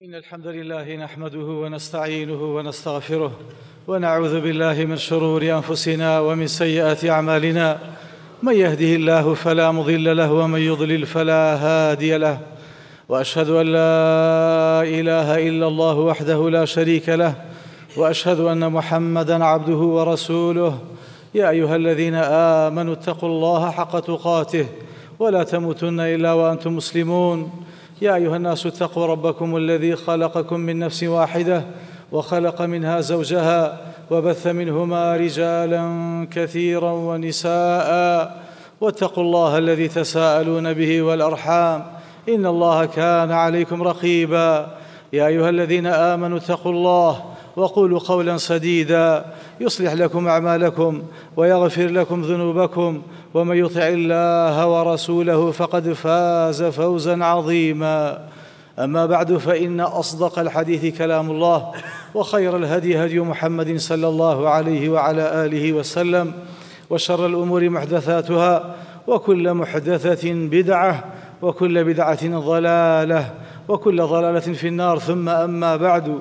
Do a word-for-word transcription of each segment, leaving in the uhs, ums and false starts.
إن الحمد لله نحمده ونستعينه ونستغفره ونعوذ بالله من شرور أنفسنا ومن سيئات أعمالنا. من يهده الله فلا مضل له ومن يضلل فلا هادي له، وأشهد أن لا إله إلا الله وحده لا شريك له، وأشهد أن محمدًا عبده ورسوله. يا أيها الذين آمنوا اتقوا الله حق تقاته ولا تموتن إلا وأنتم مسلمون. يا أيها الناس اتقوا ربكم الذي خلقكم من نفس واحدة وخلق منها زوجها وبث منهما رجالا كثيرا ونساء، واتقوا الله الذي تساءلون به والأرحام إن الله كان عليكم رقيبا. يا أيها الذين آمنوا اتقوا الله وقولوا قولا سديدا يصلح لكم أعمالكم ويغفر لكم ذنوبكم، ومن يطع الله ورسوله فقد فاز فوزا عظيما. أما بعد، فإن أصدق الحديث كلام الله، وخير الهدي هدي محمد صلى الله عليه وعلى آله وسلم، وشر الأمور محدثاتها، وكل محدثة بدعة، وكل بدعة ضلالة، وكل ضلالة في النار. ثم أما بعد،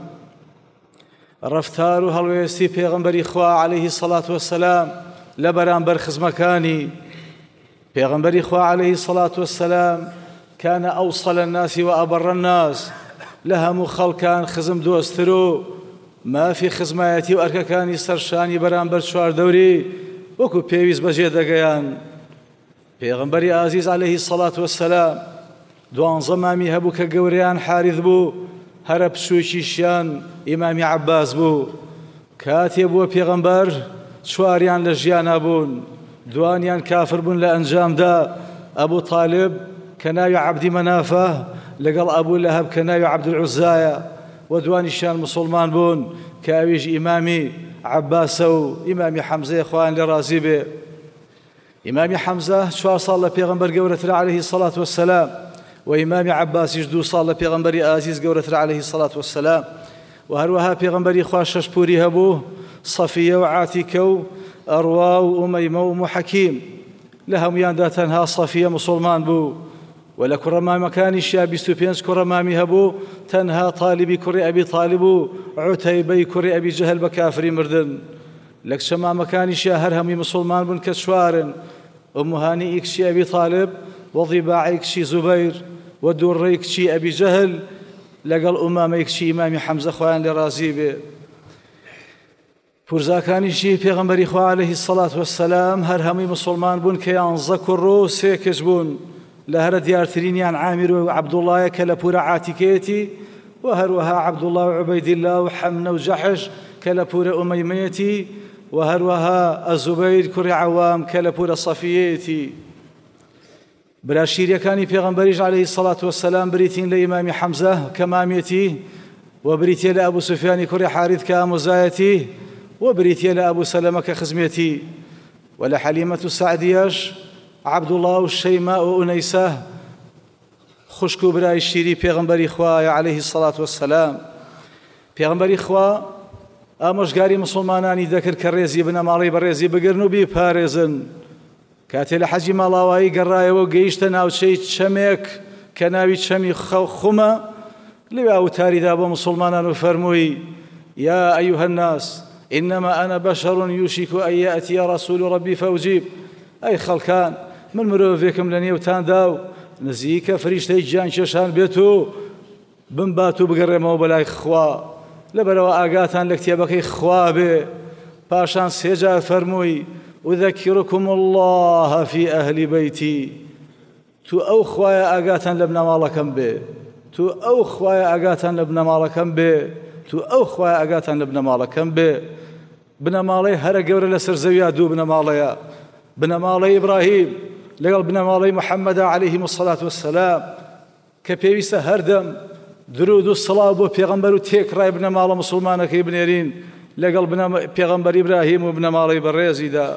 ڕفتار و هەڵوێستی پێغەمبەری خوا عليه الصلاة والسلام لە بەرامبەر خزمەکانی پێغەمبەری خوا عليه الصلاة والسلام كان أوصل الناس وأبر الناس. لە هەموو خەڵکان خزم دۆستتر و مافی خزمایەتی و ئەرکەکانی سەرشانی بەرامبەر چواردەوری وەکو پێویست بەجێ دەگەیان. پێغەمبەری ئازیز عليه الصلاة والسلام دوانزە مامی هەبوو کە گەورەیان حارث بوو، هەرە پشوویکیشیان ئیمامی عەباس بوو. کاتێ بووە پێغەمبەر چواریان لە ژیانە بوون، دوانیان کافر بوون. لە ئەنجامدا ئەبوو تاالب کە ناوی عەبدی مەنافە لەگەڵ ئەبوو لەهەب کە ناوی عەبدولعوزایە، و دوانیشیان موسڵمان بوون کە ئەویش ئیمامی عەباسە و ئیمامی حەمزەیە، خوایان لێ ڕازی بێ. ئیمامی حەمزە چوار ساڵ لە پێغەمبەر گەورەترە عليه الصلاة والسلام، و ئیمامی عەباسیش دوو ساڵ لە پێغەمبەری ئازیز گەورەترە عليه الصلاة والسلام. و هەروەها پێغەمبەری خوا شەش پووری هەبوو، سەفیە و عاتیکە و ئەڕوا و ئومەیمە و موحەکیم. لە هەمویاندا تەنها سەفیە موسڵمان بوو، و لە کوڕەمامەکانیشیا بیست و پێنج کوڕەمامی هەبوو، تەنها تاالبی کوڕی ئەبی تاالب و عوتەیبەی کوڕی ئەبی جەهل بە کافری مردن. لە کچە مامەکانیشیا هەر هەمووی موسڵمان بوون کە چوارن: ئومو هانیئی کچی ئەبی تاالب، و ضیباعی کچی زوبەیر، و دوڕڕەی کچی ئەبی جەهل، لەگەڵ ئومامەی کچی ئیمامی حەمزە، خۆیان لێ ڕازی بێ. پورزاکانیشی پێغەمبەری خوا عليه الصلاة والسلام هەر هەمووی موسڵمان بوون کە یانزە کوڕ و سێ کچ بوون. لە هەرە دیارترینیان عامیر و عەبدوڵڵایە کە لە پورە عاتیکەیەتی، و هەروەها عەبدوڵڵا و عوبەیدیلا و حەمنە و جەحش کە لە پورە ئومەیمەیەتی، و هەروەها ئەزوبەیر کوڕی عەوام کە لە پورە سەفیەیەتی. براشیریەکانی پێغەمبەریش عليه الصلاة والسلام بریتین لە ئیمامی حەمزە کە مامێتی، و بریتیە لە ئەبوو سوفیانی کوڕی حارث کە ئامۆزایەتی، و بریتیە لە ئەبوو سەلەمە کە خزمێتی، و لە حەلیمەت و سەعدیەش عەبدوڵڵا و شەیما و ئونەیسە خوشک و برای شیری پێغەمبەری خوایە عليه الصلاة والسلام. پێغەمبەری خوا ئامۆژگاری موسڵمانانی دەکرد کە ڕێزی بنەماڵەی بەڕێزی بگرن و بیپارێزن. کاتێ لە حەجی ماڵاوایی گەڕایەوە گەیشتە ناوچەی چەمێک کە ناوی چەمی خومە، لەوێ ئاوتاریدا بۆ موسڵمانان و فەرمووی: یا ئەیوهە الناس ئینەما ئەنە بەشەڕ یوشیک ئەن یەئتیە ڕەسوول ڕەبی فەوجیب. ئەی خەڵکان، من مرۆڤێکم لە نێوتاندا و نزیکە فریشتەی گیانکێشان بێت و بمبات و بگەڕێمەوە بەلای خوا، لەبەرەوە ئاگاتان لە کتێبەکەی خوا بێ. پاشان سێجار فەرمووی: أذكركم الله في أهل بيتي. تو أو خوايا أقاتن لبنا مالكم به، تو أو خوايا أقاتن لبنا مالكم به، تو أو خوايا أقاتن لبنا مالكم به. بنا مالي هر جور لسر زويادو بنا ماليا، بنا مالي إبراهيم لقال بنا مالي محمد عليه الصلاة والسلام كبيس هردم درود الصلاة وبيغمبر تيك راي بنا مال مسلمان كيبنيرين لقال بنا بيغمبر إبراهيم وبنا مالي بريزي دا.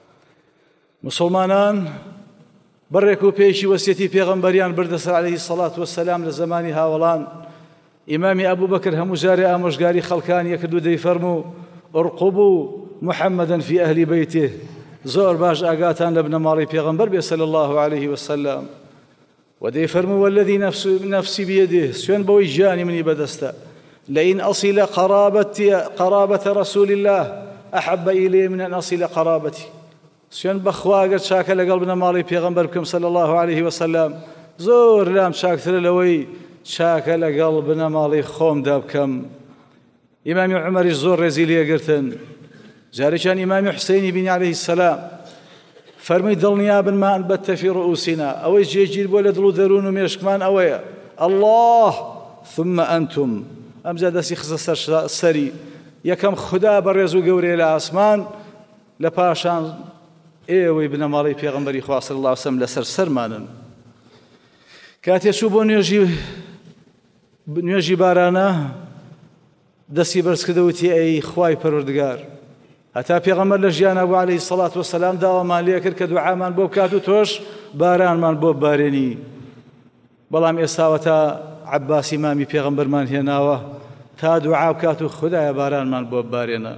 مسلمانان بەڕێک و پێشی وەسیەتی پێغەمبەریان بردەسەر عليه الصلاة والسلام لە زمانی هاوڵان. ئیمامی ئەبوو بەکر هەموو جارێ ئامۆژگاری خەڵکانی یەکرد و دەیفەرموو: ئورقبوا محەممەدًا في أهل بيته. زۆر باش ئاگاتان لە بنەماڵی پێغەمبەر بێ صلی الله عليه وسلم. ودي فرموا والذي نفس نفسي بيده سوين بوي جاني مني بدستا لئن أصل قرابة قرابة رسول الله أحب إلي من أن أصل قرابتي سوين بخواقر شاكل قلبنا مالي بيغمبركم صلى الله عليه وسلم زور لام شاكتر لوي شاكل قلبنا مالي خوم دابكم إمام عمر الزور رزيلية قرتن جاري كان إمام حسين بن عليه السلام فرمي دڵنیا بن ما أنبت في رؤوسنا أوي جيجير بولا دلو درون وميشكمان أوي الله ثم أنتم أمزاد دسي خزة سري يكم خدا برزو قوري لأسمان لپاشان إيوي بن مالي پیغمبري خواه صلى الله عليه وسلم لسر سرمانا كاتي شوبو نيجي نيجي بارانا دسي برس كدوتي أي خواي پروردگار هەتا پێغەمبەر لە ژیانە بوو عەلەیهی سەڵات وەسەلام داوامان لێ کرد کە دوعامان بۆ بکات و تۆش بارانمان بۆ ببارێنی بەڵام ئێستاوە تا عەباسی مامی پێغەمبەرمان هێناوە تا دوعا بکات و خودایە بارانمان بۆ ببارێنە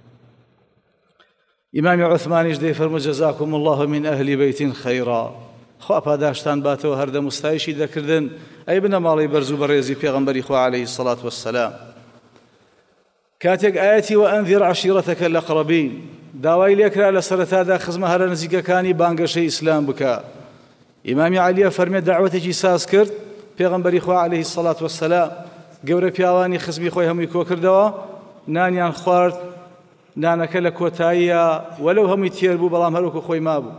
ئیمامی عوثمانیش دەیفەرموو جەزاکم الله من ئەهلی بەیتین خەیڕا خوا پاداشتان باتەوە هەردەم وستایشی دەکردن ئەی بنە ماڵی بەرز و بەڕێزی پێغەمبەری خوا عەلەیهی سەڵات وەسەلام كاتيك آياتي وأنذر عشيرتك الأقربين داوای لێکرا لە سەرەتادا خزمە هەرە نزیکەکانی بانگەشەی ئیسلام بکە ئیمامی عەلیە فەرمێ داعوەتێکی ساز کرد پێغەمبەری خوا عەلەیهی سەڵات وەسەلام گەورە پیاوانی خزمی خۆی هەمووی کۆ کردەوە نانیان خوارد نانەکە لە کۆتاییە وەلەو هەمووی تێر بوو بەڵام هەروەکو خۆی مابوو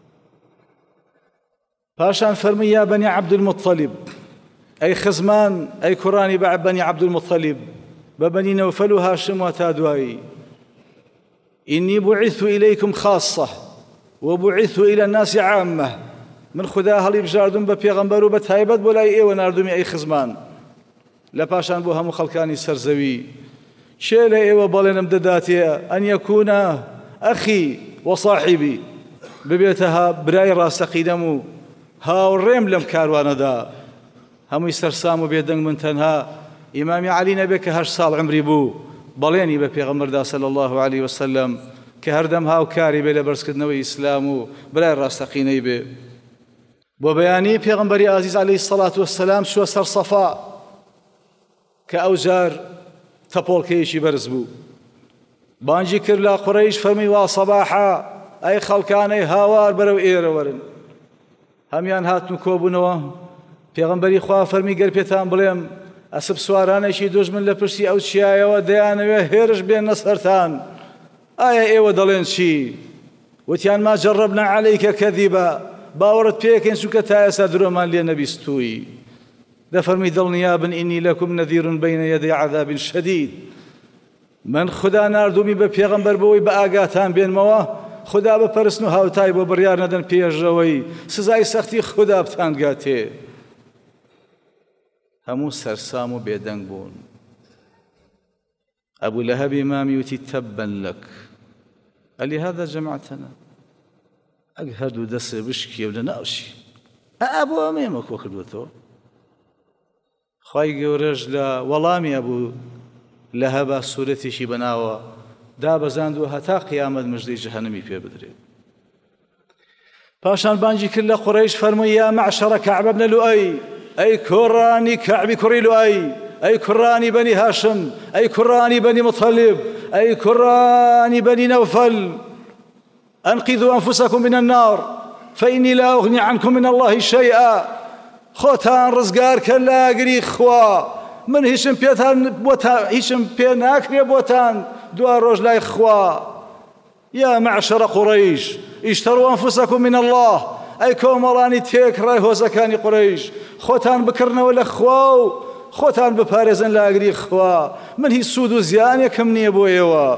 پاشان فەرمی یا بەنی عەبدولموطەلیب ئەی خزمان ئەی کوڕانی بە بەنی عەبدولموطەلیب ببني نوفل هاشم وتادواي إني بعثت إليكم خاصة وبعثت إلى الناس عامة من خدا هلي بجاردون ببيغمبر وبتهيبت بولاي إيه وناردومي أي خزمان لباشان بوها مخلقاني سرزوي شيل إيه وبالين امدداتي أن يكون أخي وصاحبي ببيتها براي راسقيدمو هاو الريم لم كاروانا دا همو يسترسامو بيدنگ من تنها إمامي علي نبيك هش صال عمري بو بليني ببيغمبر دا صلى الله عليه وسلم كهردم هاو كاري بلا برسكدنوي إسلامو بلا راستقيني بي وبياني بيغمبري عزيز عليه الصلاة والسلام شو سر صفاء كأوجار تبول كيشي برزبو بانجي كرلا قريش فرمي وصباحا أي خلقاني هاوار برو إير ورن هميان هاتن كوبنوا بيغمبري خواه فرمي قربيتان بليم أسب سوارانێکی دوژمن لە پشتی ئەو چیایەوە دەیانەوێ هێرش بێنە سەرتان ئایا ئێوە دەڵێن چی وتیان ما جەڕەبنا عەلەیکە کەذیبە باوەڕت پێکەین چونکە تا ئێستا درۆمان لێ نەبیستووی دەفەرمی دڵنیا بن ئینی لەکم نەذیر بەینە یەدەی عەذاب شەدید من خدا ناردومی بە پێغەمبەر بەوەی بە ئاگاتان بێنمەوە خدا بپەرستن و هاوتای بۆ بڕیار نەدەن پێشەوەی سزای سەختی خدا بتانگاتێ همو سرسام بيدنگ بون أبو لهب إمام يوتي تبا لك قال لي هذا جمعتنا أجهد دس بشكي ولا ناوشي أبو أميمك وكدوتو خاي ورجلا والامي أبو لهب سورتي شي بناوا دا بزاندو هتا قيامة مجدي جهنمي في بدري باشان بانجي كل قريش فرموا يا معشر كعب بن لؤي أي كراني كعب كري لؤي أي كراني بني هاشم أي كراني بني مطلب أي كراني بني نوفل أنقذوا أنفسكم من النار فإني لا أغني عنكم من الله شيئا خوتان رزقار كلا أقري خوا من هشم بيتان بوتان هشم بيناكري بوتان دوار رجلاي خوا يا معشر قريش اشتروا أنفسكم من الله أي كومراني تيك راي هوزكاني قريش خوتان بكرنا ولا خواو خوتان ببارزن لا أقري خوا من هي السود وزيان يكمني أبو إيوا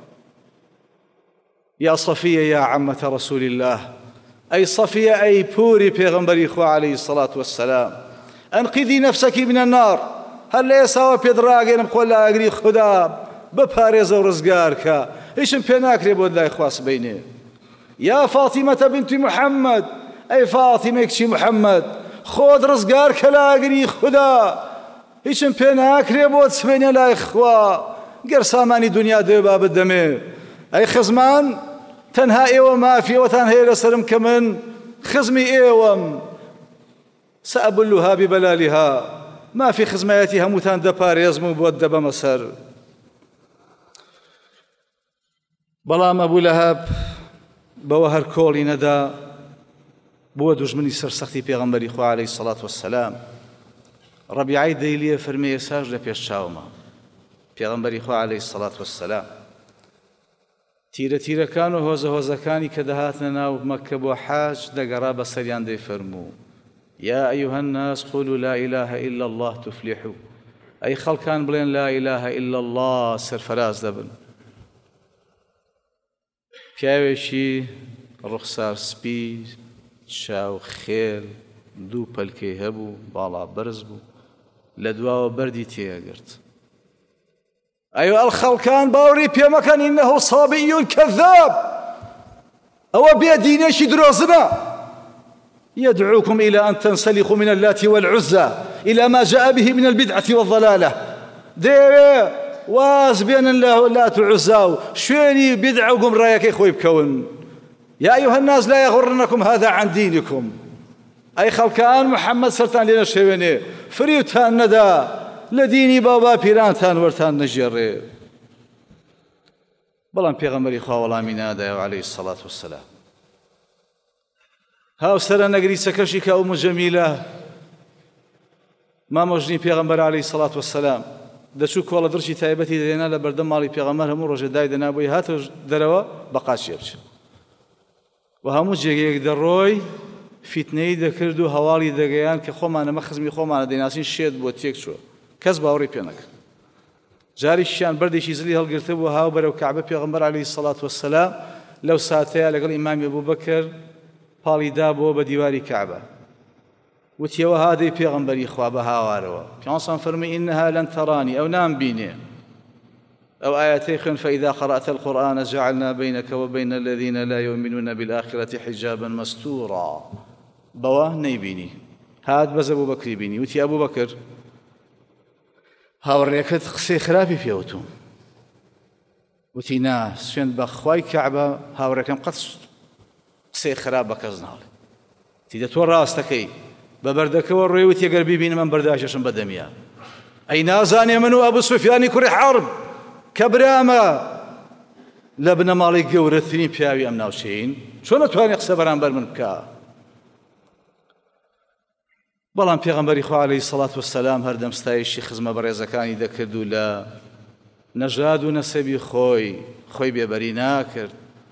يا صفية يا عمة رسول الله أي صفية أي بوري بيغمبري خوا عليه الصلاة والسلام أنقذي نفسك من النار هل ليس هو بيدراغي نبقول لا أقري خدا ببارز ورزقارك إيش بيناكري بود لا إخواس بيني يا فاطمة بنت محمد أي فاطمة كشي محمد خود رزقارك لا أقري خدا إيش بيناكري بود سبيني لا إخوا قرساماني دنيا دي باب الدمي أي خزمان تنها إيوة ما في وتنهي لسرم كمن خزمي إيوم سأبلها ببلالها ما في خزمەتی هەمووتان دەپارێزم و بۆت دەبەمە سەر. بەڵام ئەبوو لەهەب بەوە هەر کۆڵی نەدا بووە دوژمنی سەرسەختی پێغەمبەری خوا عەلەیهی سەڵات وەسەلام. ڕەبیعەی دەیلیە فەرمێ ئێساش لە پێش چاومە پێغەمبەری خوا عەلەیهی سەڵات وەسەلام. تیرە تیرەکان و هۆزە هۆزەکانی کە دەهاتنە ناو مەککە بۆ حاج دەگەڕا بەسەریان دەیفەرموو يا أيها الناس قولوا لا إله إلا الله تفلحوا. أي خلقان بلين لا إله إلا الله سرفراز دبن. پیاوێکی ڕوخسار سپی چاو خێل دوو پەلکەی هەبوو باڵا بەرز بوو لە دواوە بەردی تێگرت. ئەیوە ئەڵخەڵکان باوەڕی پێ مەکەن ئینەهو سابیون کەذاب ئەوە بێدینێکی درۆزنە. يدعوكم إلى أن تنسلخوا من اللات والعزى إلى ما جاء به من البدعة والضلالة. ديوه واز بين اللات والعزى شويني بدعة وقم رايك إخوي بكون. يا أيها الناس لا يغرنكم هذا عن دينكم. أي خلقان محمد سرطان لنا شويني فريوتان ندا لديني بابا بيرانتان ورتان نجيري. بلان پیغمبری خواه والله منادا عليه الصلاة والسلام. هاو سەرە نەگریسەکەشی کە ئەوم جەمیلە مامۆژنی پێغەمبەر عەلەیهی سەڵات وەسەلام دەچوو کۆڵە دڕشی تایبەتی دەهێنا لە بەردەم ماڵی پێغەمبەر هەموو ڕۆژێ دای دەنابووی هاتۆ دەرەوە بە قاچیە بچێت و هەموو جێگەیەک دەڕۆی فیتنەی دەکرد و هەواڵی دەگەیان کە خۆمانەمە خزمی خۆمانە دەیناسین شێت بۆ تێک چووە کەس باوەڕی پێ نەکرد. جاریشیان بەردێکی زلی هەڵگرتە بوو هاو بەرەو کەعبە پێغەمبەر عەلەیهی سەڵات وەسەلام لەو ساتەیە لەگەڵ ئیمامی ئەبووبەکر پاڵی دابەوە بە دیواری کەعبە وتیەوە هادەی پێغەمبەری خوا بە هاوارەوە. پێغەمبەر فەرمووی ئینەها لەن تەڕانی ئەو نامبینێ. ئەو ئایەتەی خوێن فەئیذا قەرەئتە القورئان جەعەلنا بەینەکە وبەین الەذینە لا یؤمنون بالآخرة حجابا مەستوورا. بەوە نەیبینی هات بەز ئەبووبەکری بینی وتی ئەبووبەکر هاوڕێکت قسەی خراپی پێوتوم. وتی نا سوێند بە خوای کەعبە هاوڕێکەم قەت قسەی خراپ بە کەس ناڵێ. تیدە تۆ ڕاستەکەی بە بەردەکەوە ڕێ وتی ئەگەر بیبینم من بەرداشەشم بەدەمیە. ئەی نازانێ من و ئەبوو سوفیانی کوڕی حەرب کە برامە لە بنەماڵی گەورەترین پیاوی ئەم ناوچەین چۆن نەتوانێ قسە بەرامبەر من بکە. بەڵام پێغەمبەری خوا عەلەیهی سەڵات وەسەلام هەردەم ستایشی خزمە بەڕێزەکانی دەکرد و لە نەژاد و نەسەبی خۆی خۆی بێبەری ناکرد.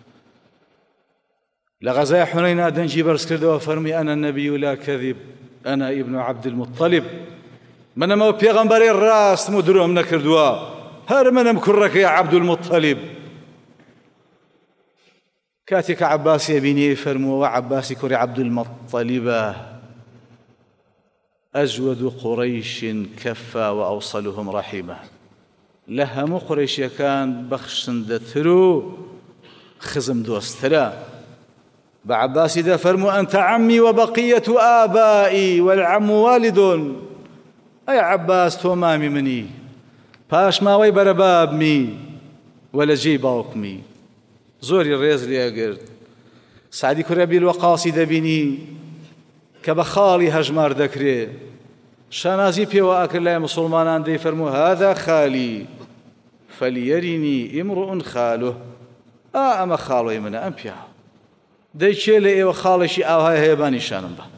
لغزايا حنينا دنجي برس كردوا فرمي أنا النبي لا كذب أنا ابن عبد المطلب من ما بيغمبري الراس مدروم نكردوا هر من مكرك يا عبد المطلب. كاتك عباس يبيني فرموا وعباس كري عبد المطلب أجود قريش كفى وأوصلهم رحمة. لهم قريش كان بخشندترو خزم دوسترا. بعباس إذا فرموا أنت عمي وبقية آبائي والعم والد. أي عباس تومامي مني باش ما وي برباب مي ولا جيباوك مي زوري الريز لي أقرد. سعدي كربي الوقاصي دبيني كبخالي هجمار دكري شانازي بي وآكل لا مسلمان دي فرموا هذا خالي فليرني امرؤ خاله. آه أما خالو يمنا أمبيا دەیچێ لە ئێوە خاڵێکی ئاوهای هەیە با نیشانم بە.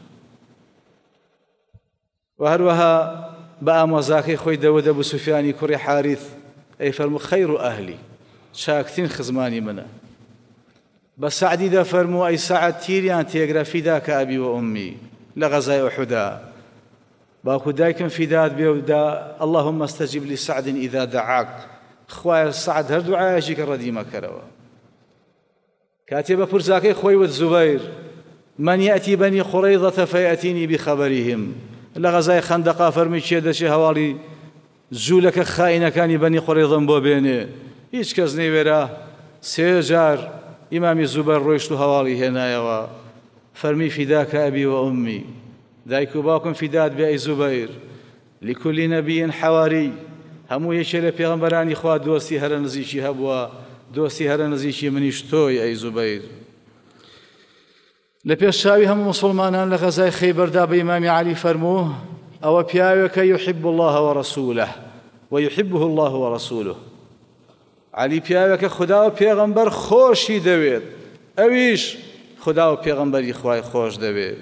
و هەروەها بە ئامۆزاکەی خۆی دەوەدە بوو سوفیانی کوڕی حارث ئەی فەرموو خەیر و ئەهلی چاکترین خزمانی منە. بە سەعدی دەفەرموو ئەی سەعد تیریان تێگرە فیداکە ئەبی و ئومی لە غەزای ئوحودا باوکو دایکم فیدات بێ و دا اللهم استجب لسعد إذا دعاك. خوایە سەعد هەر دوعایەکی کە ڕەدی مەکەرەوە. كاتب فرزاكي خوي الزبير من يأتي بني قريظة فيأتيني بخبرهم. لغزاي خندقا فرمي شي هوالي زولك خائنة كان بني قريظة بو بيني هيش كزني ورا سيجار إمام الزبير رويشتو هوالي هنايا فرمي فداك أبي وأمي دايكو باكم فداد بأي زبير لكل نبي حواري همو يشير بيغمبراني خواه دوستي هر نزيشي هبوا دۆستی هەرە نزیکی منیش تۆی ئەی زوبەیر. لە پێشچاوی هەموو مسلمانان لە غەزای خەیبەردا بە ئیمامی عەلی فەرموو ئەوە پیاوێکە یحب الله ورسوله ويحبه الله ورسوله. عەلی پیاوێکە خدا و پێغەمبەر خۆشی دەوێت، ئەویش خدا و پێغەمبەری خوای خۆش دەوێت.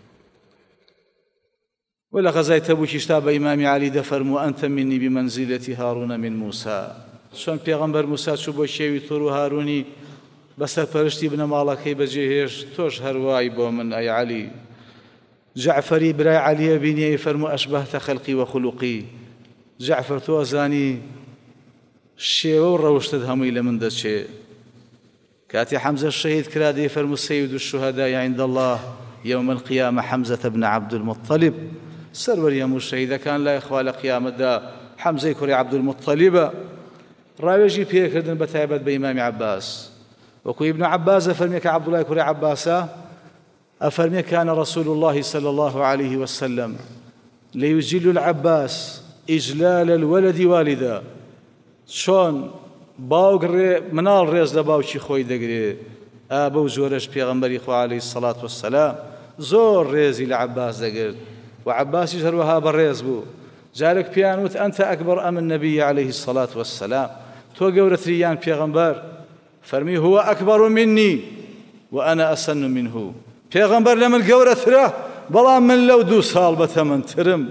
و لە غەزای تەبوکیشتا بە ئیمامی عەلی دەفەرموو ئەنتە منی بمەنزیلەتی هارونە من موسا. چۆن پێغەمبەر موسا چوو بۆ شێوی توور و هارونی بەسەر پەرشتی بنەماڵەکەی بەجێهێشت، تۆش هەروای بۆ من ئەی عەلی. جەعفەری برای عەلیە بینی فەرموو ئەشبەهتە خەلقی وەخولوقی. جەعفەر تۆ ئەزانی شێوە و ڕەوشتت هەمووی لە من دەچێ. کاتی حەمزە شەهید کرا دەی فەرموو سەیید الشوهەداء عند الله يوم القيامة حمزة بن عبد المطلب. سەروەری هەموو شەهیدەکان لای خوا لە قیامەتدا حەمزەی کوڕی عەبدولموطەلیبە. ڕاوێژی پێکردن بە تایبەت بە ئیمامی عەباس. وەکو ئیبن عەباس ئەفەرمێ کە عەبدوڵای کوڕی عەباسە ئەفەرمێ كان رسول الله صلى الله عليه وسلم ليجل العباس إجلال الولد والدا. چۆن باوک مناڵ ڕێز لە باوکی خۆی دەگرێت، ئا بەو زۆرەش پێغەمبەری خوا عەلەیهی السەڵات وەسسەلام زۆر ڕێزی لە عەباس دەگرت و عەباسیش هەروەها بەڕێز بوو. جارێک پێیان وت ئەنتە ئەکبەر ئەم النەبی عەلەیهی السەڵات وەسسەلام، تۆ گەورەتری یان پێغەمبەر؟ فەرمی هو ئەکبەر منی وأنا أسن منه. پێغەمبەر لە من گەورەترە بەڵام من لەو دوو ساڵ بەتەمەنترم.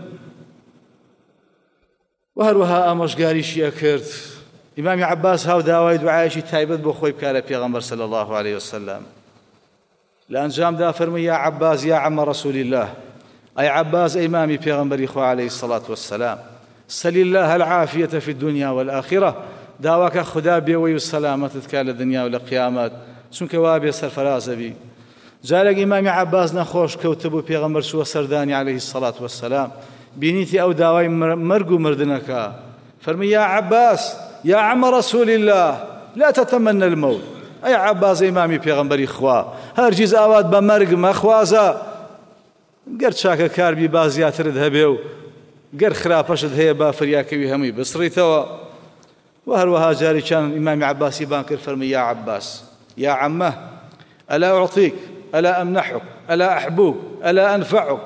و هەروەها ئامۆژگاریشیە کرد. ئیمامی عەباس هاو داوای دوعایەکی تایبەت بۆ خۆی بکا لە پێغەمبەر صلی الله عليه وسلم. لە ئەنجامدا فەرمووی یا عەباس یا عەمە رەسوول الله، ئەی عەباس ئەیمامی پێغەمبەری خوا عەلەیهی السەڵات وەسسەلام، سەل الله العافیة في الدنيا والآخرة. داواکە خدا بێوەی و سەلامەتت کا لە دنیا و لە قیامەت، چونکە وا بێ سەرفەرازە بی. جارێک ئیمامی عەباس نەخۆش کەوتبوو، پێغەمبەر چووە سەردانی عەلەیهی السەڵات وەسسەلام، بینیتی ئەو داوای مەرگ و مردنەکە. فەرمووی یا عەباس یا عەمە رەسوول الله لا تتمنى الموت. ئەی عەباس ئیمامی پێغەمبەری خوا، هەرگیز ئاوات بە مەرگ مەخوازە. گەر چاکە کاربی با زیاترت هەبێ و گەر خراپەشت هەیە با فریاکەوی هەمووی بسڕیتەوە. و هەروەها جارێکیان ئیمامی عەباسی بان کرد، فەرمووی یا عەباس یا عەمە ئەلا ئوعطیک ئەلا ئەمنەحک ئەلا ئەحبوک ئەلا ئەنفەعک.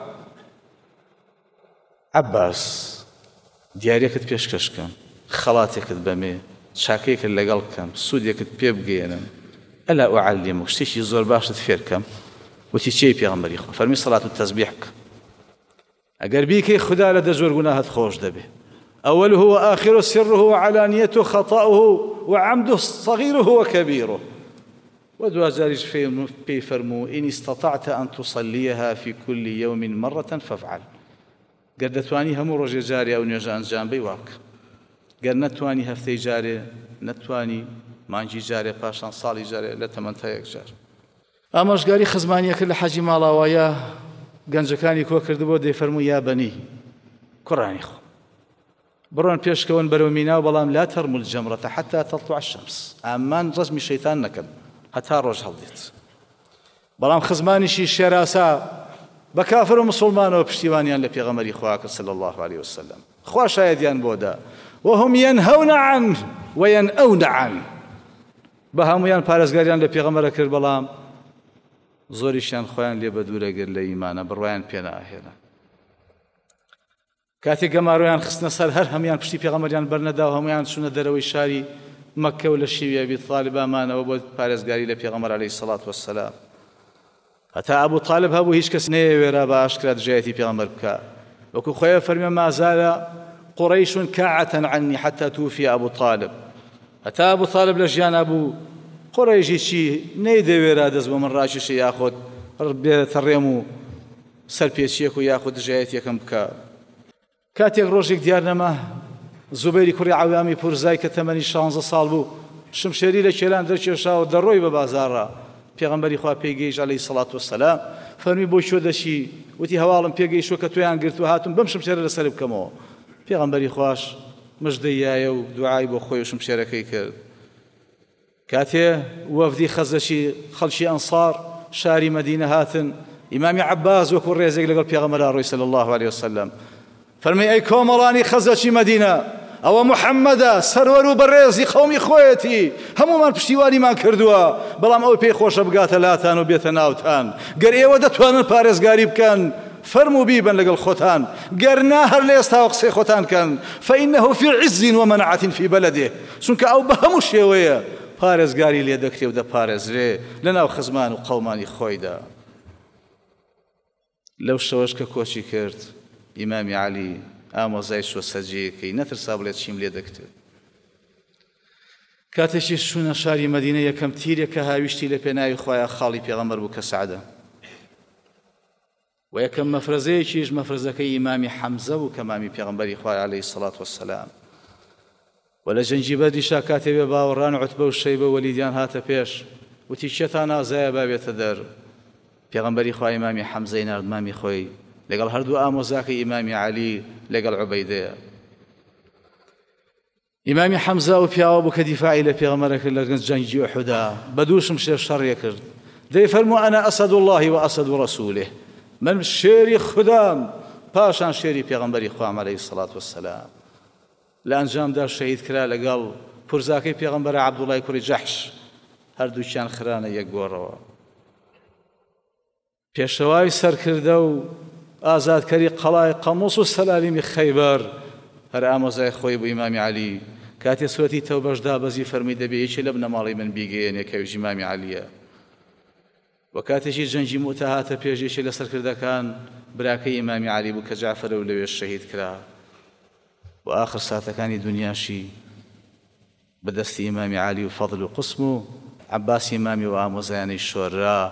عەباس دیارێکت پێشکەش کەم، خەڵاتێکت بەمێ، چاکەیەکت لەگەڵ کەم، سوودێکت پێ بگەێنم. ئەلا ئوعەللیمک، شتێکی زۆر باشت فێر کەم. وتی چێی پێغەمبەری خوا؟ فەرمی سەڵات و تەسبیح بکە. ئەگەر بیکەی خدا لە دە زۆر گوناهت خۆش دەبێ. أوله وآخره سره وعلانيته خطأه وعمده صغيره وكبيره. ودوازاريش في فرمو إن استطعت أن تصليها في كل يوم مرة فافعل. قد نتواني همو رجي جاري أو نيجان جانبي واك، قد نتواني هفتي جاري، نتواني مانجي جاري باشان صالي جاري لتمنتهيك جار. ئامۆژگاری قاري خزمانية كل حاجي مالاويا گەنجەکانی کۆ کردبوو، دەی فەرموو یا بەنی کوڕانی خۆ بڕۆن پێشکەون بەرەو مینا، بەڵام لا تەرموا الجەمرەة حتى تطلع الشمس. ئامان ڕەجمی شەیتان نەکەن هەتا ڕۆژ هەڵدێت. بەڵام خزمانیشی شێراسا بە کافر و مسلمانەوە پشتیوانیان لە پێغەمبەری خوا کرد صلی الله عليه وسلم. خوا شایەدیان بۆدا وهم ينهون عنه وينأون عنه. بە هەمویان پارێزگاریان لە پێغەمبەرە کرد، بەڵام زۆریشیان خۆیان لێ بە دوورەگەر لە ئیمانە، بڕوایان پێ ناهێنا. کاتێک گەماڕۆیان خستنە سەر، هەر هەمویان پشتی پێغەمبەریان بەرنەدا و هەمویان چوونە دەرەوەی شاری مەککە و لە شیوی ئەبی طالب ئامانەوە بۆ پارێزگاری لە پێغەمبەر عەلەیهی السەڵات وەسسەلام. هەتا ئەبوو طالب هەبوو هیچ کەس نەیەوێرا بە ئاشکرا دژایەتی پێغەمبەر بکە. وەکو خۆیان فەرمێ ما زال قڕەیش کاعەة عنی حتى توفي ئەبوو طالب. هەتا ئەبوو طالب لە ژیان ئەبوو، قڕەیشی چی نەیدەوێرا دەست بۆ من ڕاکێشێ یاخۆت بێتە ڕێم و سەرپێچیەک و یاخۆت دژایەتیەکەم بکە. کاتێک ڕۆژێک دیار نەما، زوبەیری کوڕی عەوامی پورزای کە تەمەنی شانزە ساڵ بوو، شمشێری لە کێلان دەرکێشاوە دەڕۆی بە بازاڕە. پێغەمبەری خوا پێگەیشت عەلەیهی السەڵات وەسسەلام، فەرمی بۆ چۆ دەچی؟ وتی هەواڵم پێگەیشتووە کە تۆیان گرتووە، هاتووم بەم شمشێرە لەسەر بکەمەوە. پێغەمبەری خوش مژدەی یایە و دوعای بۆ خۆی و شمشێرەکەی کرد. کاتێ وەفدی خەزەکی خەڵکی ئەنسار شاری مەدینە هاتن، ئیمامی عەباس وەکو ڕێزێک لەگەڵ پێغەمبەرا ڕۆی صلی الله عليه وسلم فەرمی ئەی کۆمەڵانی خەزەکی مەدینە، ئەوە محەممەدە سەروەر و بەڕێزی قەومی خۆیەتی هەمومان پشتیوانیمان کردووە بەڵام ئەو پێی خۆشە بگاتە لاتان و بێتە ناوتان گەر ئێوە دەتوانن پارێزگاری بکەن فەرموو بیبن لەگەڵ خۆتان گەر نا هەر لە ئێستاوە قسەی خۆتان کەن فإنه في عز ومنعة في بلده چونکە ئەو بە هەموو شێوەیە پارێزگاری لێ دەکرێ و دەپارێزرێ لەناو خزمان و قەومانی خۆیدا. لەو شەوەش کە کۆچی کرد ئیمامی عەلی ئامۆزای شوە سەرجەیەکەی نەترسا بڵێت چیم لێ دەکتر. کاتێکی چوونە شاری مەدینە یەکەم تیرێک کە هاویشتی لە پێناوی خۆیان خاڵی پێغەمبەر بوو کە سەعدە و یەکەم مەفرەزەیەکیش مەفرەزەکەی ئیمامی حەمزە بوو کە مامی پێغەمبەری خوا عەلەیهی سەڵات وەسەلام. و لە جەنگی بەدریشا کاتێ بێ باوەڕان عوتبە و شەیبە و وەلیدیان هاتە پێش وتی چێتان ئازایە با بێتە دەر. پێغەمبەری خوا ئیمامی حەمزەی نارد مامی خۆی لەگەڵ هەردوو ئامۆزاکەی ئیمامی عەلی لەگەڵ عوبەیدەیە. ئیمامی حەمزە و پیاوە بوو کە دیفاعی لە پێغەمبەر کرد لە جەنگی ئوحودا بە دووشم شێر شەڕیە کرد دەیفەرموو ئەنا ئەسەد الله و ئەسەد ڕەسوولێ من شێری خودام پاشان شێری پێغەمبەری خوام عەلەیهی سەڵات وەسەلام. لە ئەنجامدا شەهید کرا لەگەڵ پورزاکەی پێغەمبەر عەبدوڵای کوڕی جەحش هەردووکیان خرانە یەک گۆڕەوە. پێشەوای سەرکردە و ئازادکەری قەڵای قەموس و سەلالیمی خەیبەر هەر ئامۆزای خۆی بوو ئیمامی عەلی کاتێ سوەتی تەوبەشدا بەزی فەرمی دەبێ یەکێ لە بنەماڵی من بیگەیەنێ کە وێژی ئیمامی عەلیە. و کاتێکی جەنگی موتە هاتە پێش یەکێ لە سەرکردەکان براکەی ئیمامی عەلی بوو کە جەعفەرە و لەوێ شەهید کرا و ئاخر ساتەکانی دنیاشی بەدەستی ئیمامی عەلی و فەضل و قسم و عەباسی ئیمامی و ئامۆزایانی شۆرا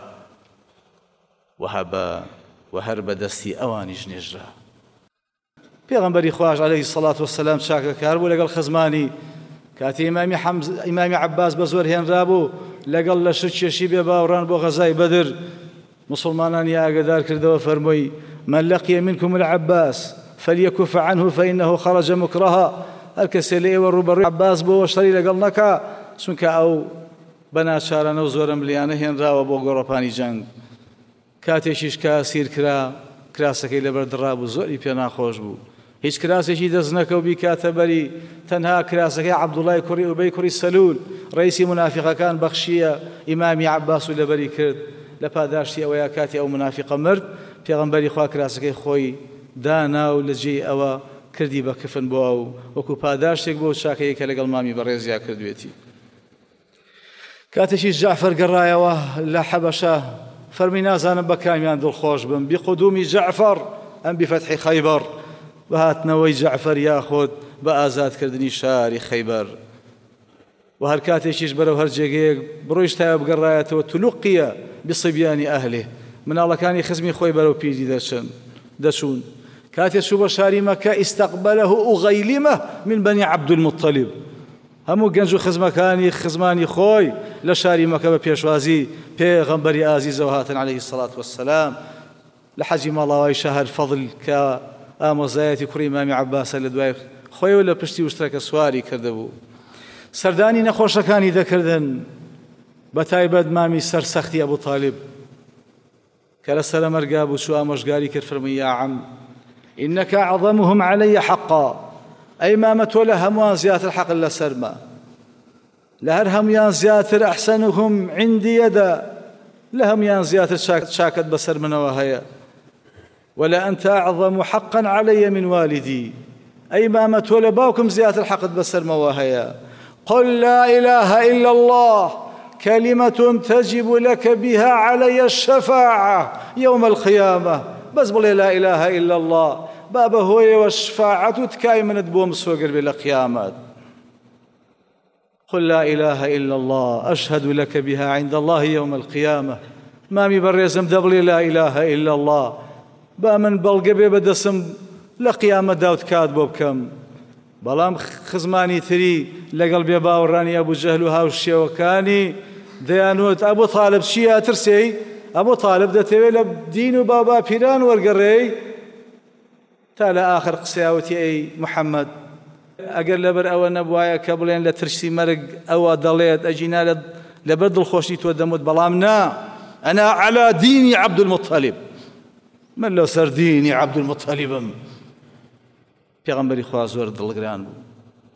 و هەبە و هەر بەدەستی ئەوانیش نێژرا. پێغەمبەری خواش عەلەیهی سەڵات وەسەلام چاکەکار بوو لەگەڵ خزمانی کاتی ئیمامی حەمزە ئیمامی عەباس بە زۆر هێنرا بوو لەگەڵ لەشر کێشی بێ باوەڕان بۆ غەزای بەدر مسلمانانی ئاگادار کردەوە فەرمووی من لقي منكم العباس فليكف عنه فإنه خرج مكرها هەر کەسێ لە ئێوە ڕوبەڕووی عەباس بۆ شەڕی لەگەڵ نەکا چونکە ئەو بەناچارانە و زۆرە ملیانە هێنراوە بۆ گۆڕەپانی جەنگ. کاتێکیش کە ئەسیر کرا کراسەکەی لەبەر دڕابوو زۆری پێ ناخۆش بوو هیچ کراسێکی دەست نەکە و بیکاتە بەری تەنها کراسەکەی عەبدوڵای کوڕی ئوبەی کوڕی سەلول ڕەیسی منافقەکان بەخشیە ئیمامی عەباس و لەبەری کرد لە پاداشتی ئەوەیە کاتی ئەو منافقە مرد پێغەمبەری خوا کراسەکەی خۆی دانا و لە جێی ئەوە کردی بە کفن بۆ ئەو وەکو پاداشتێک بۆ چاکەیە کە لەگەڵ مامی بەڕێزیا کردوێتی. کاتێکی جەعفەر گەڕایەوە لە حەبەشە فەرمی نازانم بە کامیان دڵخۆش بم بقدومی جەعفەر ئەم بفتحی خەیبەر بە هاتنەوەی جەعفەر یاخۆت بە ئازادکردنی شاری خەیبەر. و هەر کاتێکیش بەرەو هەر جێگەیەک بڕۆیشتایە بگەڕایەتەوە تولوقیە بصبیانی ئەهلێ مناڵەکانی خزمی خۆی بەرەو پیری دەچن دەچوون. کاتێک چوو بە شاری مەکە ئیستەقبەلەه ئوغەیلمە من بەنی عەبدولموطەلیب هەموو گەنج و خزمەکانی خزمانی خۆی لە شاری مەکە بە پێشوازی پێغەمبەری ئازیزەوە هاتن عەلەیهی سەڵات وەسەلام لە حەجی ماڵاوای شەهر فەضل کە ئامۆزایەتی کوڕی ئیمامی عەباسە لە دوای خۆیەوە لە پشتی وشترەکە سواری کردهبوو. سەردانی نەخۆشەکانی دەکردن بە تایبەت مامی سەرسەختی ئەبوو تاالب کە لە سەرە مەرگا بوو چوو ئامۆژگاری کرد فەرمووی یا عەم ئینەکە ئەعظەمهم عەلەیە حەقا ئەی مامە تۆ لە هەمووان زیاتر حەق لە سەرمە لە هەر هەمویان زیاتر ئەحسەنهم عندی یەدا لە هەمویان زیاتر چاکت بەسەر منەوە هەیە ولا أنت أعظم حقا علي من والدي أي مامە تۆ لە باوکم زیاتر حەقت بەسەرمەوە هەیە قل لا إله إلا الله كلمة تجب لك بها علي الشفاعة يوم القيامة بس بڵێ لا إله إلا الله بابە هۆیەوە شفاعەت و تکای منت بۆ مسۆگر بێ لە قیامەت. قل لا إله إلا الله أشهد لك بها عند الله يوم القيامة مامی بەڕێزم دەبڵێ لا إله إلا الله با من بەڵگە بێ بەدەسم لە قیامەتدا و تکات بۆ بکەم. بەڵام خزمانی تری لەگەڵ بێ باوەڕانی ئەبوو جەهل و هاوشێوەکانی دەیانوت ئەبوو تاالب چیە ترسەی ئەبوو تاالب دەتەوێت لە دین و بابا پیران وەرگەڕێی تا لە ئاخر قسەیاوتی ئەی محەممەد ئەگەر لەبەر ئەوە نەبوایە کە بڵێن لە ترسی مەرگ ئەوە دەڵێت ئەجینا لەبەر دڵخۆشی تۆ دەموت بەڵام نا ئەنا عەلا دینی عەبدولموطەلیب من لە سەر دینی عەبدولموطەلیبم. پێغەمبەری خوا زۆر دڵگران بوو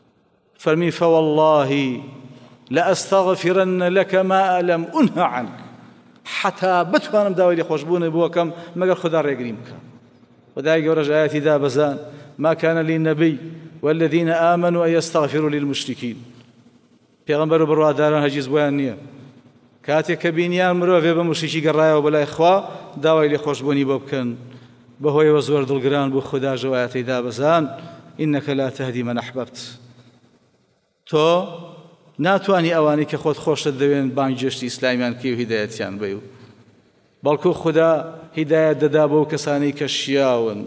فەرمی فوالله لأستغفرن لك ما لم أنه عنك حتى بتوانم داوای لێخۆشبوونی بۆ بکەم مەگەر خوددا ڕێگریم بکە. خدای گەورەش ئاەتی دابەزان ما كان للنبي والذين آمنوا أن يستغفروا للمشركين. پێغەمبەر و بڕواداران هەرگیز بۆیان نییە کاتێک کە بینیان مرۆڤێ بە موشریکی گەڕایەوە بەلای خوا داوای لێخۆشبوونی بۆ بکەن بەهۆیەوە زۆر دڵگران بوو خوددا ژەوایەتی دابەزان إنك لا تهدي من أحببت. تۆ ناتوانی ئەوانی کە خۆت خۆشت دەوێن بانگگەشتی ئیسلامیان کێ و هیدایەتیان بێ و بەڵکو خوددا هیدایەت دەدا بۆ کەسانی کە شیاون.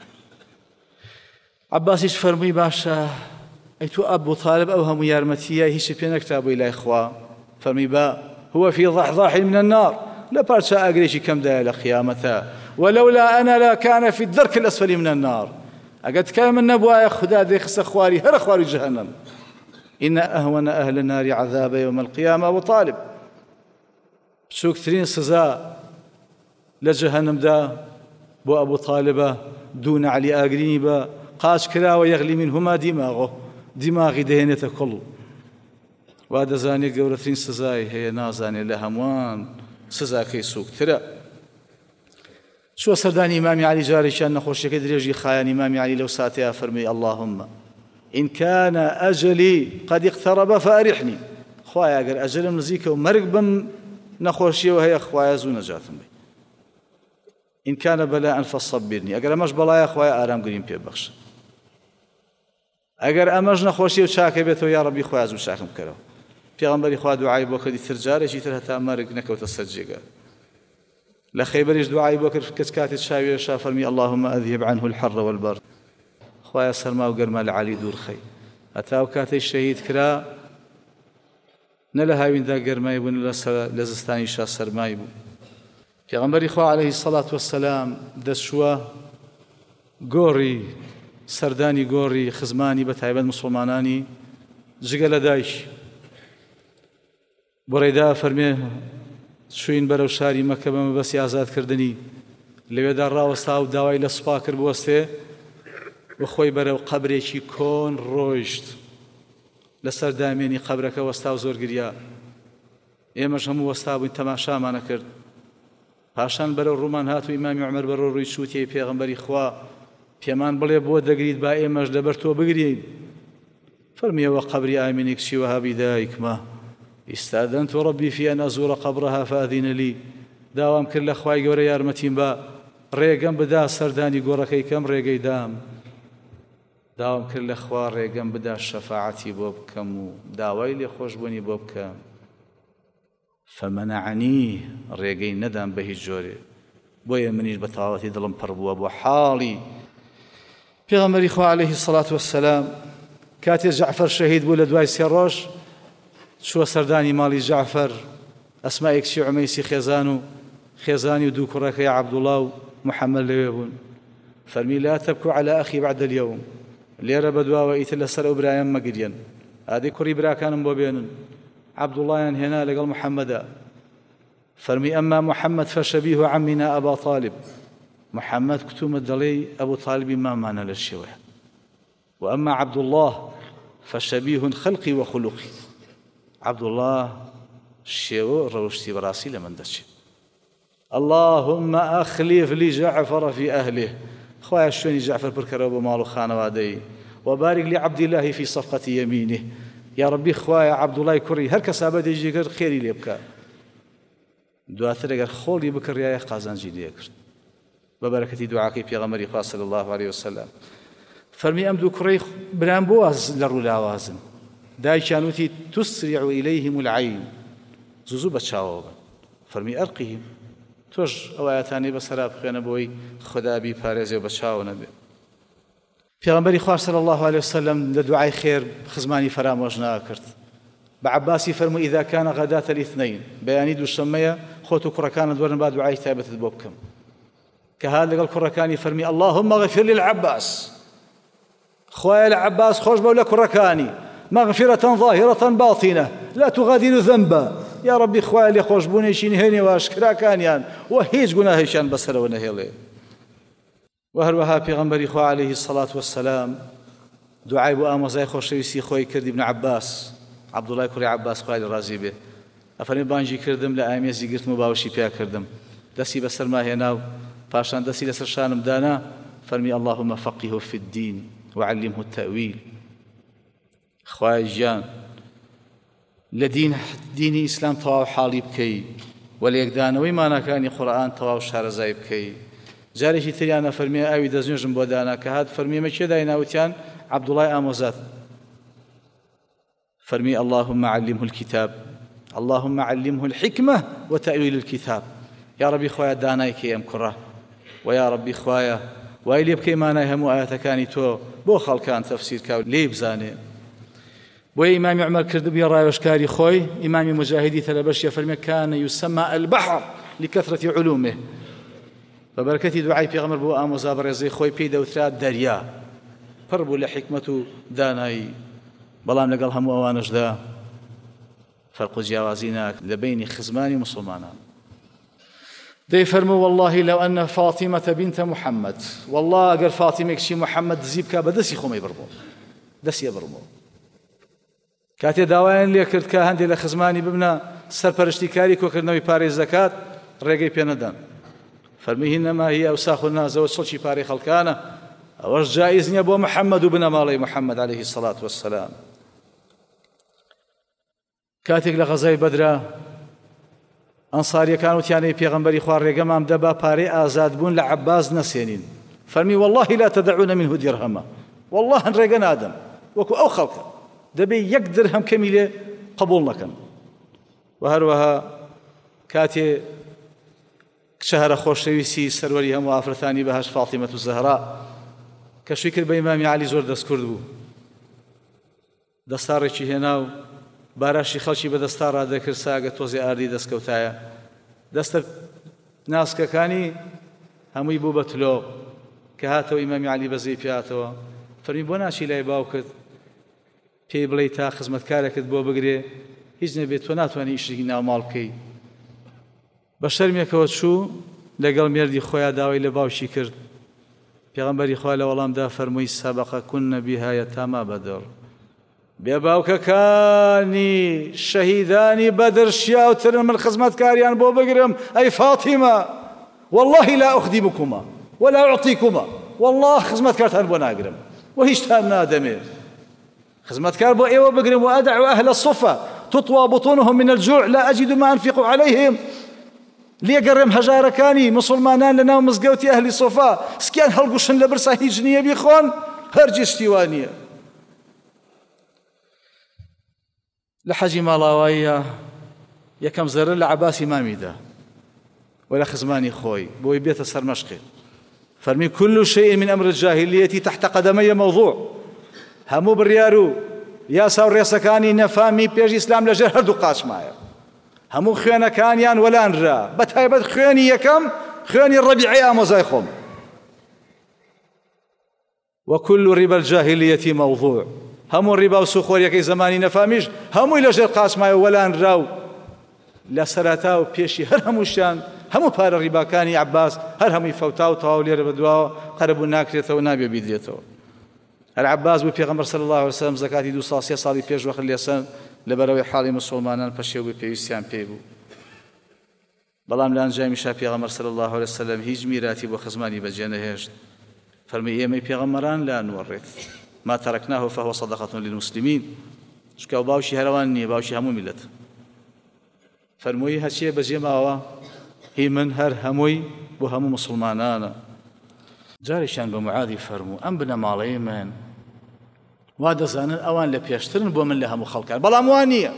عەباسیش فەرمووی باشە ئەی تۆ ئەبوو تاالب ئەو هەموو یارمەتیە هیچی پێ نەکرا بۆی لای خوا. فەرمی با هو في ضحضاح من النار لە پارچە ئاگرێکی کەمدایە لە قیامەتە ولولا أنا لكان في الدرك الأسفل من النار. ئەگەر تکای من نەبوایە خوددا دەیخستە خواری هەرە خواری جەهەنەم. إن أهون أهل النار عذاب يوم القيامة أبو طالب. بچووکترین سزا لە جەهەنەمدا بۆ ئەبوو تاالبە دوو نەعلی ئاگرینی بە قاچ کراوە یەغلی منهما دیماغۆ دیماغی دەهێنێتە کڵ. وا دەزانێت گەورەترین سزای هەیە نازانێت لە هەمووان سزاکەی سووکترە. چوە سەردانی ئیمامی عەلی جارێکیان نەخۆشیەکەی درێژی خایان ئیمامی عەلی لەو ساتەیە فەرمووی اللهم إن كان أجلي قد اقترب فأرحني. خوایە ئەگەر ئەجەلم نزیکە و مەرگ بم نەخۆشیەوە هەیە خوایە زوو نەجاتم بێ. إن كان بلاء فصبرني. ئەگەر ئەمەش بەڵایە خوایە ئارامگریم پێ بەخشە. ئەگەر ئەمەش نەخۆشی و چاکە بێتەوە یا ڕەبی خوایە زوو چاکم بکەرەوە. پێغەمبەری خوا دوعای بۆ کردی تر جارێکی تر هەتا مەرگ نەکەوتە سەر جێگا. لە خەیبەریش دوعای بۆ کرد کەس کاتێک چاوێشا فەرمی اللهم أذهب عنه الحر والبرد. خوایە سەرما و گەرما لە عەلی دوورخەی. هەتا و کاتەی شەهید کرا نە لە هاویندا گەرمای بوو لە زستانیشا سەرمای بوو. پێغەمبەری خوا عەلەیهی سەڵات وەسەلام دەچووە گۆڕی سەردانی گۆڕی خزمانی بە تایبەت موسڵمانانی جگە لە دایک بۆڕێدا فەرمێ چوین بەرەو شاری مەکە بە مەبەستی ئازادکردنی لەوێدا ڕاوەستا و داوای لە سوپا کرد بوەستێ و خۆی بەرەو قەبرێکی کۆن ڕۆیشت. لەسەر دامێنی قەبرەکە وەستا و زۆر گریا. ئێمەش هەموو وەستا بووین تەماشامانە کرد. پاشان بەرەو ڕوومان هات و ئیمامی عومەر بەرەو ڕووی چووتێ پێغەمبەری خوا پێمان بڵێ بۆ دەگریت با ئێمەش لەبەر تۆ بگرین. فەرمیەوە قەبری ئامینێک چی وەهابی دایکمە استأذنت ربي في أن أزور قبرها فأذن لي. داوام کرد لە خوای گەورە یارمەتیم بە ڕێگەم بدا سەردانی گۆڕەکەی کەم ڕێگەی دام. داوام کرد لە خوا ڕێگەم بدا شەفاعەتی بۆ بکەم و داوای لێخۆشبوونی بۆ بکەم. فمنعني ڕێگەی نەدام بە هیچ جۆرێ. بۆیە منیش بە تەواوەتی دڵم پڕ بووە بۆ حاڵی پێغەمبەری خوا عەلەیهی سەڵات وەسەلام. کاتێ جەعفەر شەهید بوو لە دوای سێ ڕۆژ چووە سەردانی ماڵی جەعفەر ئەسمای کچی عومەیسی خێزان و خێزانی و دوو کوڕەکەی عەبدوڵڵا و محەممەد لەوێ بوون. فەرمی لا تەبکو عەلا ئەخی بەعدە اليوم. لێرە بەدواوە ئیتر لەسەر ئەو برایان مەگرێن. ئادەی کوڕی براکانم بۆ بێنن. عەبدوڵڵایان هێنا لەگەڵ محەممەدا. فەرمی ئەمما محەممەد فەشەبیه عەمینا ئەبا طالب. محەممەد کتومە دەڵێی ئەبوو تاالبی مامانە لە شێوەیە. وأما عبد الله فشبيه خلقي وخلقي. عبد الله شيو روشتي براسي لمن دشي. اللهم أخلف لجعفر في أهله. خويا شوني جعفر بركرب مالو خانوادي وبارك لعبد الله في صفقة يمينه. يا ربي خويا عبد الله كري هر كسابة يجي خيري ليبكى. دواتر اگر خولي بكر يا قازان جدي اكرت. ببركة دعاءك في غمر صلى الله عليه وسلم. فرمي أمدو كري برام بواز لرولا وازن. دایکیان وتی تسرع إليهم العين. زوزو بچاوە. فرمی ئەرقیهم. تۆش ئەو ئاەتانەی بەسەرا بخوێنە بۆی خوددا بیپارێزێ و بەچاو نەبێ. پێغەمبەری خوا صلی الله عليه وسلم لە دوعای خێر خزمانی فرامۆژ ناکرد. بە عەباسی فەرمووی إذا كان غداة الاثنين بەیانی دووشەممەیە خۆت و کوڕەکانت وەرن با دوعای تایبەتت بۆ بکەم. کە هات لەگەڵ کوڕەکانی فەرمی اللهم اغفر للعباس. خوایە لە عەباس خۆش بەو لە کوڕەکانی. مغفرة ظاهرة باطنة لا تغادر ذنبا. يا ربي خوایە لێ خۆشبوونێکی نهێنی و ئاشکراکانیان و هیچ گوناهێکیان بەسەرەوە نەهێڵێ. و هەروەها پێغەمبەری خوا عەلەیهی سەڵات وەسەلام دوعای بۆ ئامۆزای خۆشەویستی خۆی کرد ابن عباس عەبدوڵای کوڕی عەباس خوای ڕازی بێ ئەفەرمێ بانگی کردم لە ئامێزی گرتم و باوشی پیا کردم دەستی بەسەرما هێنا و پاشان دەستی لەسەر شانم دانا فەرمی اللهم فقهه في الدين وعلمه التأويل خوای گیان لە دین دینی ئیسلام تەواو حاڵی بکەی و لە یەکدانەوەی ماناکانی قورئان تەواو شارەزای بکەی جارێکی تریانە فەرمیێ ئاوی دەستنوێژم بۆ دانا کە هات فەرمیێمە کێ دایناوتیان عەبدوڵای ئامۆزات فەرمی اللهم علمه الكتاب اللهم علمه الحكمة وتأويل الكتاب يا ربي خوايا دانای کە ئەم کوڕە و یا ربی خوایە وای لێ بکەی مانای هەموو ئاەتەکانی تۆ بۆ خەڵکان تەفسیر کە لێ بزانێ بۆیە ئیمامی عومەر کردبوویە ڕاوێژکاری خۆی ئیمامی مجاهیدی تەلەبەشیە فەرمێ كان يسمى البحر لكثرة علومه بەبەرەکەتی دوعای پێغەمبەر بۆ ئامۆزا بەڕێزەی خۆی پێی دەوترا دەریا پڕ بوو لە حکمت و دانایی بەڵام لەگەڵ هەموو ئەوانشدا فەرق و جیاوازی ناک لە بینی خزمانی مسلمانان دەی فەرموو والله لو أن فاطمة بنت محمد والله ئەگەر فاتیمێکشی محەممەد دزی بکە بە دەستی خۆمەی بڕبوو دەستیە بڕبوو کاتێ داوایان لێ کرد کە هەندێک لە خزمانی ببنە سەرپەرشتیکاری کۆکردنەوەی پارەی زەکات ڕێگەی پێ نەدان فەرمی هینەما هی ئەوساخ النازەوە سڵکی پارەی خەڵکانە ئەوەش جائز نییە بۆ محەممەد و بنە ماڵەی محەممەد عەلەیهی السەڵات وەسسەلام کاتێک لە غەزای بەدرا ئەنساریەکان وتیانەی پێغەمبەری خوا ڕێگەمان بدە با پارەی ئازادبوون لە عەباس نەسێنین فەرمی والله لا تدعون منه درهما والله هەن ڕێگە نادەم وەکو ئەو خەڵکە دەبێ یەک درهم کەمی لێ قبوڵ نەکەن و هەروەها کاتێ کچە هەرە خۆشەویستی سەروەری هەموو ئافرەتانی بەهەش فاتیمەت الزەهرا کە شووی کرد بە ئیمامی عەلی زۆر دەستکورد بوو دەستاڕێکی هێنا و باراشی خەڵکی بە دەستا ڕادەکرد ساگە تۆزی ئاردی دەستکەوتایە دەستە ناسکەکانی هەمووی بوو بە تلۆ کە هاتەوە ئیمامی عەلی بەزەی پێهاتەوە فەرمی بۆ ناچی لای باوکت پێی بڵێ تا خزمەتکارێکت بۆ بگرێ هیچ نەبێت تۆ ناتوانانی ئیشێکی ناوماڵ بکەی بە شەرمێکەوە چوو لەگەڵ مێردی خۆیان داوای لە باوشی کرد پێغەمبەری خوا لە وەڵامدا فەرمووی سەبەقەکونە بها یەتاما بەدر بێ باوکەکانی شەهیدانی بەدر شیاوترن من خزمەتکاریان بۆ بگرم ئەی فاتیمە والله لا أخدمكما ولا أعطيكما والله خزمەتکارتان بۆ ناگرم و هیچتان نادەمێ خزمەتکار بۆ ئێوە بگرم و أدعو أهل الصفة تطوى بطونهم من الجوع لا أجد ما أنفق عليهم لێگەڕێم هەژارەکانی مسلمانان لە ناو مزگەوتی ئەهلی سۆفا سکیان هەڵگوشن لە برسا هیچ نییە بیخۆن هەرگیز شتیوان نییە لە حەجی ماڵاواییە یەکەم زەرە لە عەباسی مامیدا و لە خزمانی خۆی بۆی بێتە سەرمەشقێ فەرمی كل شيء من أمر الجاهلية تحت قدمي موضوع هەموو بڕیار و یاسا و ڕێسەکانی نەفامی پێش ئیسلام لەژێر هەردوو قاچمایە هەموو خوێنەکانیان وەلانرا بە تایبەت خوێنی یەکەم خوێنی ڕەبیعی ئامۆزای خۆم وكل ربا الجاهلية موضوع هەموو ڕیبا و سوخۆریەکەی زمانی نەفامیش هەمووی لەژێر قاچمایە وەلانرا و لە سەرەتا و پێشی هەر هەمووشیان هەموو پارە ڕیباکانی عەباس هەر هەمووی فەوتا و تەواو لێرە بەدواوە قەرەبوو ناکرێتەوە نابێ بیدرێتەوە هەر عەباس بوو پێغەمبەر صلی الله علیه وسلم زەکاتی دوو ساڵ سێ ساڵی پێش وەخت لێسەن لەبەرەوەی حاڵی مسلمانان پەشێو بوو پێویستیان پێی بوو بەڵام لە ئەنجامیشا پێغەمبەر صلی الله علیه وسلم هیچ میراتی بۆ خزمانی بەجێ نەهێشت فەرمی ئێمەی پێغەمبەران لا نوەڕێت ما تركناه فهو صدقة للمسلمين شکاو باوشی هەروان نییە باوشی هەموو میلەت فەرمووی هەچیە بەجێ ماوە هی من هەر هەمووی بۆ هەموو مسلمانانە جارێکیان بە معادی فەرموو ئەم بنە ماڵەی من وا دەزانن ئەوان لە پێشترن بۆ من لە هەموو خەڵکان بەڵام وان نییە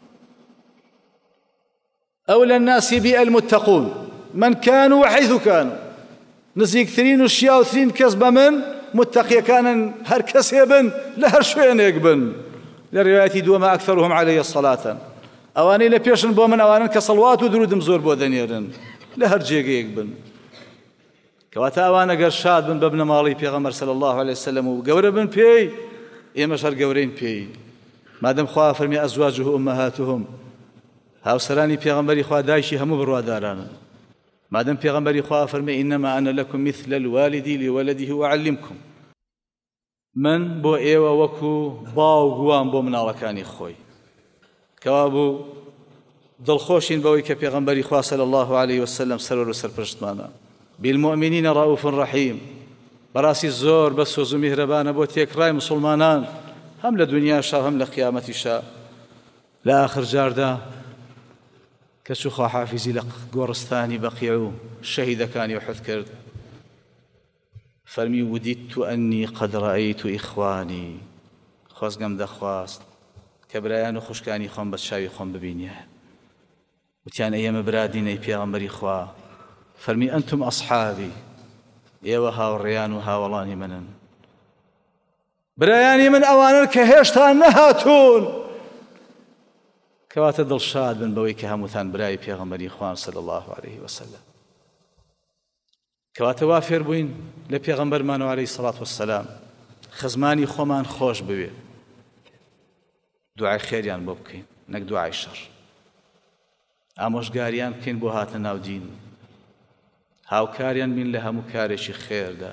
أولى الناس بي المتقون من كانوا وحيث كانوا نزيكترين وشياوترين كسب من متقي كان هر كسبن لهر شوينك بن لرواية دوما أكثرهم علي الصلاة أواني لبيشن بومن أوانن كصلوات ودرود مزور بودنيرن لهر جيجيك بن كواتا أوانا قرشاد بن بابن مالي بيغمر صلى الله عليه وسلم وقور بن بي إما شر قورين بي مادام خواه فرمي أزواجه أمهاتهم هاو سراني بيغمبري خواه دايشي همو برواداران مادام بيغمبري خواه فرمي إنما أنا لكم مثل الوالد لولده وأعلمكم من بۆ ئێوە وەکو باو گووان بۆ مناڵەکانی خۆی کەوا بوو دڵخۆشین بەوەی کە پێغەمبەری خوا صلی الله عليه وسلم سەرور و سەرپرشتمانە بالمؤمنین ڕەئوف ڕەحیم بەڕاستی زۆر بەسۆز و میهرەبانە بۆ تێکڕای مسلمانان هەم لە دنیاشا هەم لە قیامەتیشا لە ئاخر جاردا کە چوو خواحافیزی لە گۆڕستانی بەقیع و شەهیدەکانی ئوحود کرد فەرمی ودیدت ئەنی قەد ڕەئەیت ئیخوانی خۆزگەم دەخواست کە برایان و خوشکانی خۆم بە چاوی خۆم ببینێ وتیان ئێمە برادینەی پێغەمبەری خوا فەرمی ئەنتم ئەصحابی ئێوە هاوڕێیان و هاوڵانی منن برایانی من ئەوانن کە هێشتا نەهاتوون کەواتە دڵشاد بن بەوەی کە هەمووتان برای پێغەمبەری خوان صلی الله عليه وسلم کەواتە وا فێر بووین لە پێغەمبەرمانەوە عەلەیهی سەڵات وەسەلام خزمانی خۆمان خۆش بوێ دوعای خێریان بۆ بکەین نەک دوعای شەڕ ئامۆژگاریان بکەین بۆ هاتنە ناو دین هاوکاریان بین لە هەموو کارێکی خێردا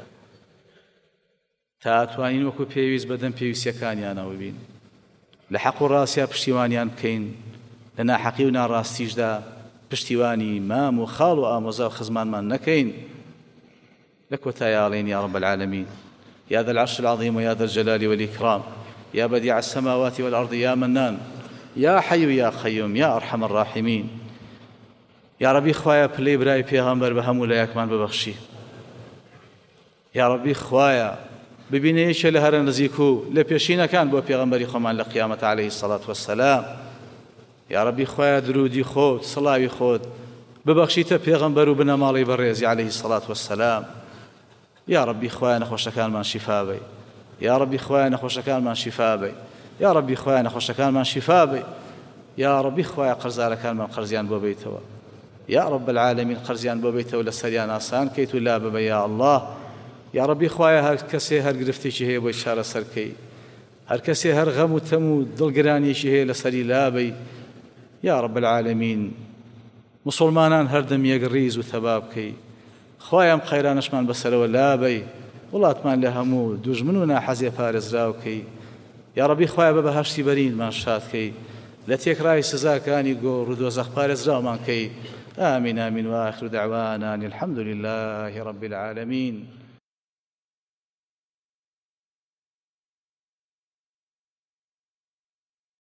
تا ئەتوانین وەکو پێویست بەدەم پێویستیەکانیانەوە بین لە حەق و ڕاستیا پشتیوانیان بکەین لە ناحەقی و ناڕاستیشدا پشتیوانی مام و خاڵ و ئامۆزا و خزمانمان نەکەین لە کۆتاییاڵێن یا رب العالمین يا ذا العرش العظيم ويا ذا الجلال والإكرام يا بديع السماوات والأرض يا منان يا حي يا قيوم يا أرحم الراحمين يا ربي خوايا بلي براي پیغمبر بهم لایکمان ببخشی يا ربي خوايا ببینەیەکە لە هەرە نزیک و لە پێشینەکان بۆ پێغەمبەری خۆمان لە قیامەت عليه الصلاة والسلام يا ربي خوايا درودی خۆت سڵاوی خۆت ببەخشیتە پێغەمبەر و بنەماڵی بەڕێزی عليه الصلاة والسلام يا ربي خوايا نەخۆشەکانمان شیفا بی يا ربي خوايا نەخۆشەکانمان شیفا بی يا ربي خوايا نەخۆشەکانمان شیفا بی يا ربي خوايا قەرزارەکانمان قەرزیان بۆ بیتەوە يا رب العالمين قەرزیان بۆ بیتەوە لە سەریان ئاسان کەیت و لا ببە یا الله يا ربي خوايا هەر کەسێ هەر گرفتێکی هەیە بۆی چارە سەرکەی هەر کەسێ هەر غەم و تەم و دڵگرانیەکی هەیە لە سەری لابەی يا رب العالمين مسلمانان هەردەم یەک ڕیز و تەبا بکەی خوایم خەیرانشمان بەسەرەوە لابەی وڵاتمان لە هەموو دوژمن و ناحەزیە پارێزراوکەی یا ربی خوایا بە بەهەشتی بەرینمان شادکەی لە تێکڕای سزاکانی گۆڕ و دۆزەخ پارێزراومان کەی آمين آمين وآخر دعوانا الحمد لله رب العالمين